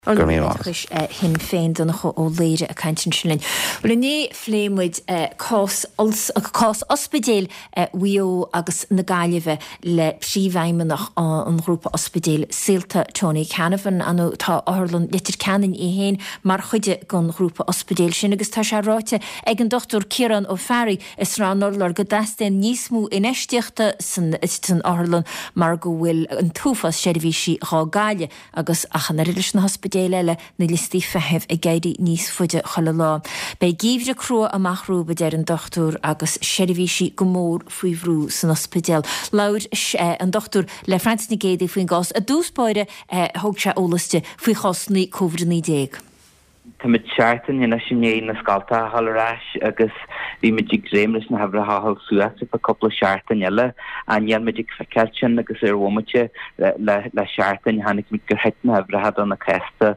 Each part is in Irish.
Chris hin féin don ó léire a caiintin sin. Well ní fléimmuid cás ospidéal wio agus na Gaillimhe le príomhheimimeach an grúpa ospidéal Síolta Tony Canavan anú tá áthlann litir ceann I héin mar chuide gon grúpa ospidéal sin agus tá sé ráite ag an Dr. Ciarán Ó Ferry is rá norlar go dastain níos mú inéisteachta san áthlann mar go bhfuil an túfas seirbhísí rá Gaile agus achan na riidir na hospidéal déile na listí feheh I gaiidi níos fuide chola lá. Bei gíomhre crua amachrú be deir an dochtúr agus seirbhísí go mór faoi bhrú san ospidéal. Lair an dochtúr le Francis na Géadaí faoin gás a dúspáide thug sé ólaiste faoi chosnaí COVID-19. Tá mit seaartan in sinné na scalta hallarás agus bhí midig réimlis na habra hahal suasa a couple seaartan eile an jean midig fekeltin agus bhhaite le seaartan hanig mit gur hetna habra had an na cesta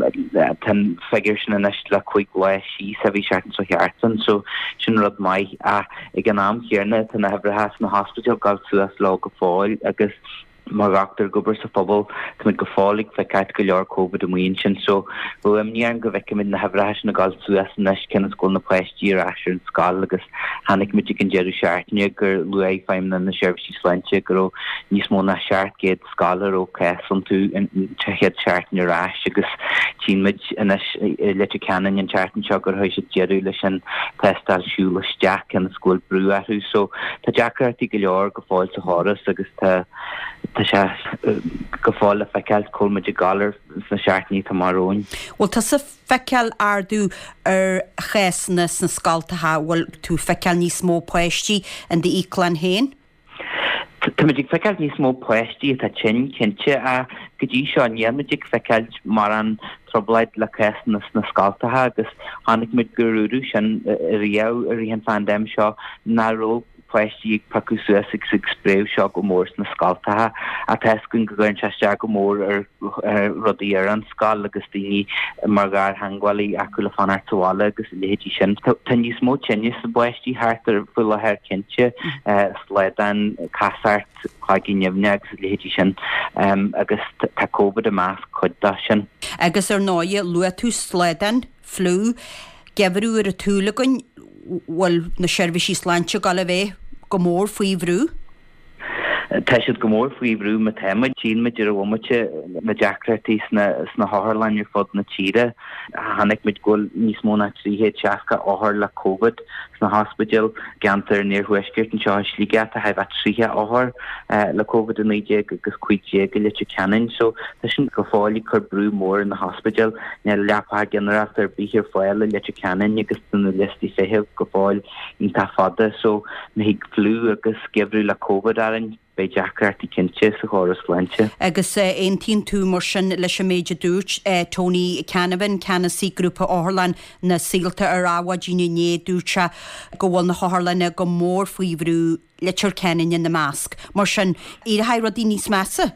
tan figure sin na le chuig le sí sa bhí seaartan so heartan so sin rud mai ag an am hiarna tan na habra has na hospital gal suas lá go fáil agus mar Dr. Gober sa pobl mid go fálig fe cait go leor COVID am sin so ní an go bheice mid na hefrahas na gáil suas nes cin scóil na pleistí asir an scáil agus hanig mit an jeú seaartne gur luaigh feim na seirbhísí sláinte gur níos mó na seaart géad scálar ó cean tú in tehead seaartne rás agus tímid inis litir canan an seaartan seo gur thuis jeú leis an testáil siúlasteach an scóil brú athú so tá deacartí go leor go fáil sa háras agus tá sé go fáil a feiceil colmide galar na seaartní tá marróin. Well tá sa feiceil ardú chéasnas na scaltatha bhfuil tú feiceil níos mó poisttí an de íclan héin? Tá muidig feiceil níos mó poisttí atá tin cinnte a go dtí seo níl muidig feiceil mar an troblaid le chéasnas na scaltatha agus tháinig muid gurúú sin riamh a rihon fandéim seo náró poisttí ag pacu suas ag spréimh seo go mór na scaltatha a teascún go gcuireann teiste go mór ar rudaí ar an scáil agus daoine mar gar hangháilí acu le fan artála agus létí sin. Tá níos mó tinne sa poisttí thart ar fuil le thir cinnte slédan casart chuigí neamhne agus létí sin agus tá COVID amach chuidda sin. Agus ar náide lua tú slédan flú gebrú ar a túlagan bhfuil na seirbhísí sláinte gal a bheith go mór faoi bhrú? Tá siad go mór faoi bhrú me téime tín me idir bhhaite na deacratí sna háthirlainn ar fud na tíre hanig mit ghfuil níos mó na tríhéad teasca áthir le COVID sna hospital gantar níor huiscirt an seo slíige a hebh tríthe áthir le COVID-19 agus cuiide go litir ceann so tá sin go fáilí chur brú mór in na hospital ne leapá general ar bíhir fáil le litir ceann agus na listí fiheh go fáil in tá fada so na hiag flú agus gebrú le COVID arin bei deacartí cinnte sa chóras sláinte. Agus aontíonn tú mar sin leis an méide dúirt Tony Canavan Canasí grúpa áthirlein na Síolta ar áha díine dúirte go bhfuil na háthirleine go mór faoi bhrú litir ceann in na másc. Mar sin iad a haidh rodí níos measa?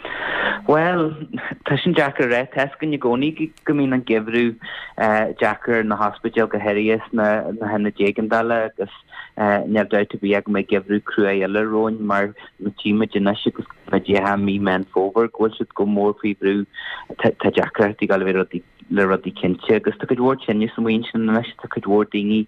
Well, tá sin Jackar ré tescan i gcónaí go mín an gebrú Jackar na hospital go herias na hena déagandala agus neamhdá bí ag mé gebrú crua eile róin mar na tíime dine agus na déha mí men fóver ghfuil siad go mór faoi brú tá Jackar tí gal bhí le rudí cinnte agus tá go dúir tinne san bhain sin leis tá go dúir daoine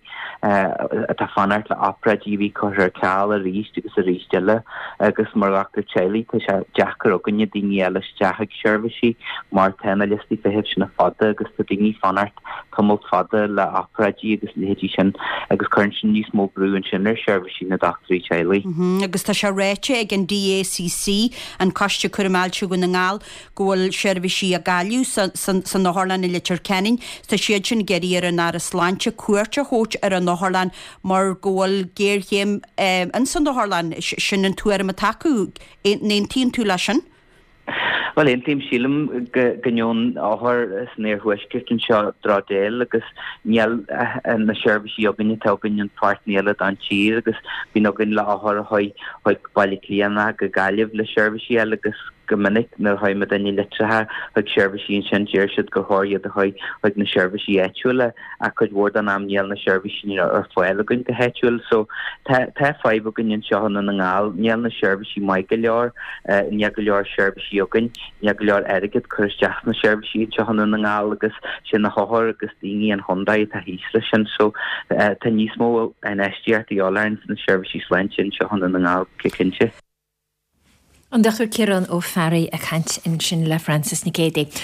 tá fanart le opera díhí chuir ar ceall a ríist agus a ríisteile agus mar Dr. Chelly tá sé Jackar oganne daoine eile deach seirbhísí mar tena listí fiheh sin na fada agus tá daoine fanart cumult fada le operadí agus létí sin agus chuann sin níos mó brú an sin ar seirbhísí na Dr. Chelly. Agus tá sé réite ag an DACC an coiste chuireáilte go na ngáil ghfuil seirbhísí a gáiliú san náthirlein i litir ceann tá siad sin geirí ar an ara sláinte cuairte hót ar an náthirlein mar ghfuil géirchéim an san náthirlein sin an tú ar a taú néontíonn tú lei sin? Well, eintim sílim gnion áthir snéir huiscirt an seo drádéil agus níl na seirbhísí oganne tá oganne partnéile an tír agus bhí ogann le áthir chuig bailí líana go Gaillimh le seirbhísí eile agus gomininic na haime daine litrathe ag servicí sin jeirsid go háiad a haid ag na servicí éúile a chud bhór an amníal na servicí ar foiil agan go héúil so tá five agan sehanna na ngáil níal na servicí mai go leor ní go leor servicí agan ní go leor airigid chuteach na servicí sehanna na ngáil agus sin na háthir agus daoine an Hondaid a hísra sin so tá níos mó an SDRT Airlines na servicí slein sin sehanna na ngáil cicinse. An dachar Ciarán ó Ferry a chaint in sin le Francis na Cédaigh.